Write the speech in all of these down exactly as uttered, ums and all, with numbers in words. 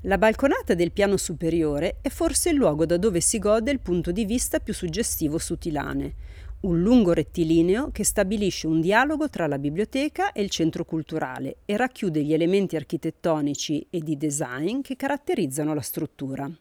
La balconata del piano superiore è forse il luogo da dove si gode il punto di vista più suggestivo su Tilane, un lungo rettilineo che stabilisce un dialogo tra la biblioteca e il centro culturale e racchiude gli elementi architettonici e di design che caratterizzano la struttura.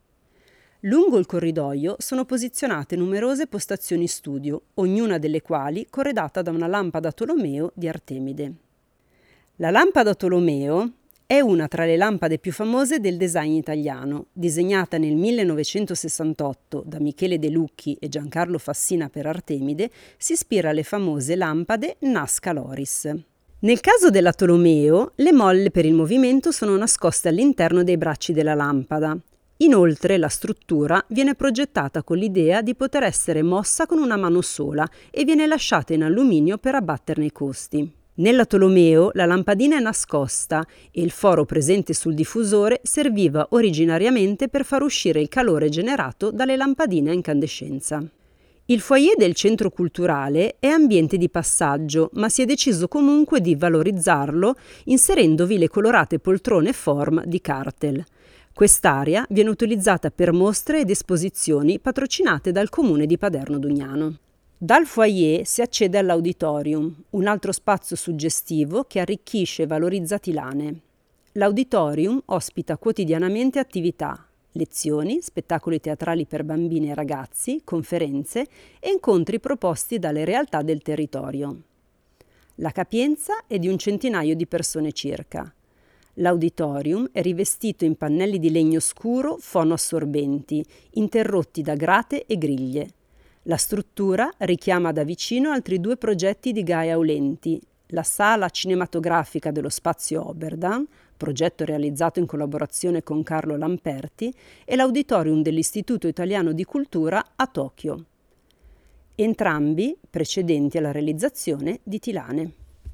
Lungo il corridoio sono posizionate numerose postazioni studio, ognuna delle quali corredata da una lampada Tolomeo di Artemide. La lampada Tolomeo è una tra le lampade più famose del design italiano, disegnata nel millenovecentosessantotto da Michele De Lucchi e Giancarlo Fassina per Artemide, si ispira alle famose lampade Nazca Loris. Nel caso della Tolomeo, le molle per il movimento sono nascoste all'interno dei bracci della lampada. Inoltre la struttura viene progettata con l'idea di poter essere mossa con una mano sola e viene lasciata in alluminio per abbatterne i costi. Nella Tolomeo la lampadina è nascosta e il foro presente sul diffusore serviva originariamente per far uscire il calore generato dalle lampadine a incandescenza. Il foyer del centro culturale è ambiente di passaggio, ma si è deciso comunque di valorizzarlo inserendovi le colorate poltrone form di Cartel. Quest'area viene utilizzata per mostre ed esposizioni patrocinate dal comune di Paderno Dugnano. Dal foyer si accede all'auditorium, un altro spazio suggestivo che arricchisce e valorizza Tilane. L'auditorium ospita quotidianamente attività, lezioni, spettacoli teatrali per bambini e ragazzi, conferenze e incontri proposti dalle realtà del territorio. La capienza è di un centinaio di persone circa. L'auditorium è rivestito in pannelli di legno scuro fonoassorbenti, interrotti da grate e griglie. La struttura richiama da vicino altri due progetti di Gaia Aulenti, la sala cinematografica dello Spazio Oberdan, progetto realizzato in collaborazione con Carlo Lamperti, e l'auditorium dell'Istituto Italiano di Cultura a Tokyo. Entrambi precedenti alla realizzazione di Tilane.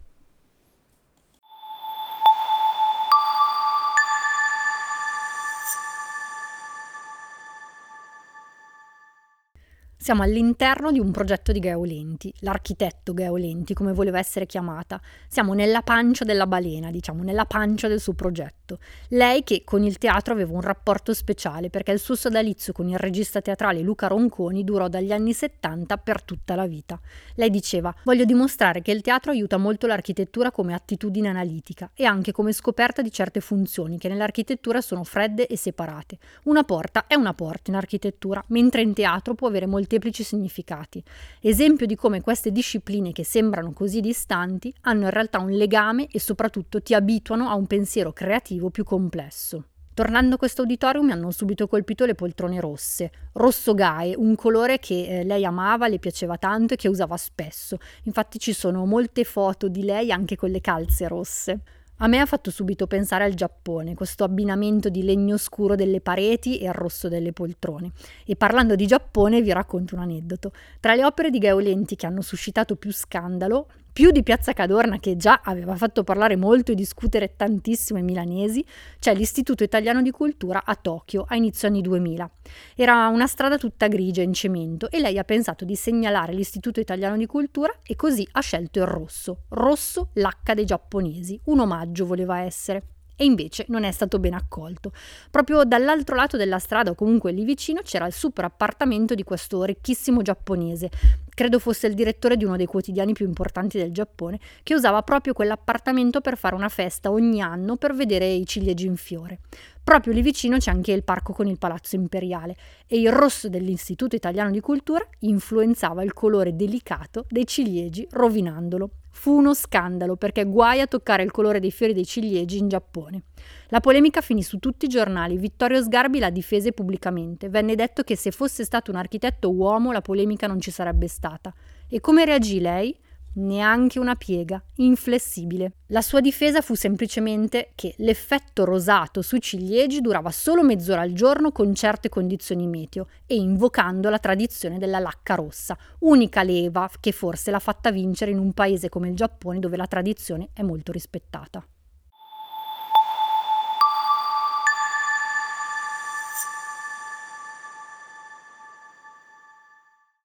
Siamo all'interno di un progetto di Gaia Aulenti, l'architetto Gaia Aulenti, come voleva essere chiamata. Siamo nella pancia della balena, diciamo, nella pancia del suo progetto. Lei che con il teatro aveva un rapporto speciale, perché il suo sodalizio con il regista teatrale Luca Ronconi durò dagli anni settanta per tutta la vita. Lei diceva: voglio dimostrare che il teatro aiuta molto l'architettura come attitudine analitica e anche come scoperta di certe funzioni che nell'architettura sono fredde e separate. Una porta è una porta in architettura, mentre in teatro può avere molteplici significati. Esempio di come queste discipline che sembrano così distanti hanno in realtà un legame e soprattutto ti abituano a un pensiero creativo più complesso. Tornando a questo auditorium mi hanno subito colpito le poltrone rosse, rosso gae, un colore che eh, lei amava, le piaceva tanto e che usava spesso. Infatti ci sono molte foto di lei anche con le calze rosse. A me ha fatto subito pensare al Giappone, questo abbinamento di legno scuro delle pareti e il rosso delle poltrone. E parlando di Giappone vi racconto un aneddoto. Tra le opere di Gaia Aulenti che hanno suscitato più scandalo, più di Piazza Cadorna, che già aveva fatto parlare molto e discutere tantissimo ai milanesi, c'è l'Istituto Italiano di Cultura a Tokyo a inizio anni duemila. Era una strada tutta grigia in cemento e lei ha pensato di segnalare l'Istituto Italiano di Cultura e così ha scelto il rosso. Rosso, l'H dei giapponesi, un omaggio voleva essere. E invece non è stato ben accolto. Proprio dall'altro lato della strada, o comunque lì vicino, c'era il super appartamento di questo ricchissimo giapponese, credo fosse il direttore di uno dei quotidiani più importanti del Giappone, che usava proprio quell'appartamento per fare una festa ogni anno per vedere i ciliegi in fiore. Proprio lì vicino c'è anche il parco con il Palazzo Imperiale e il rosso dell'Istituto Italiano di Cultura influenzava il colore delicato dei ciliegi, rovinandolo. Fu uno scandalo perché guai a toccare il colore dei fiori dei ciliegi in Giappone. La polemica finì su tutti i giornali, Vittorio Sgarbi la difese pubblicamente. Venne detto che se fosse stato un architetto uomo la polemica non ci sarebbe stata. E come reagì lei? Neanche una piega, inflessibile. La sua difesa fu semplicemente che l'effetto rosato sui ciliegi durava solo mezz'ora al giorno con certe condizioni meteo e invocando la tradizione della lacca rossa, unica leva che forse l'ha fatta vincere in un paese come il Giappone dove la tradizione è molto rispettata.